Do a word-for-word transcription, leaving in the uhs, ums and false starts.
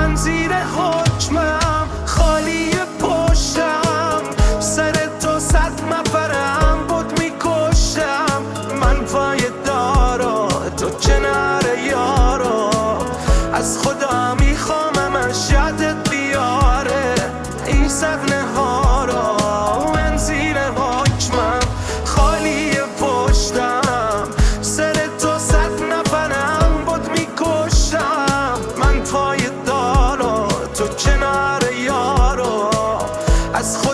من زیر حکمم، خالی پشتم، سر تو صد نفرم بود میکشم. من پای دارا تو کنار یارا، از خدا میخواممش یادت بیاره این صحنه ها را. من زیر حکمم، خالی پشتم، سر تو صد نفرم بود میکشم. من پای دارا تو کنار یارا، از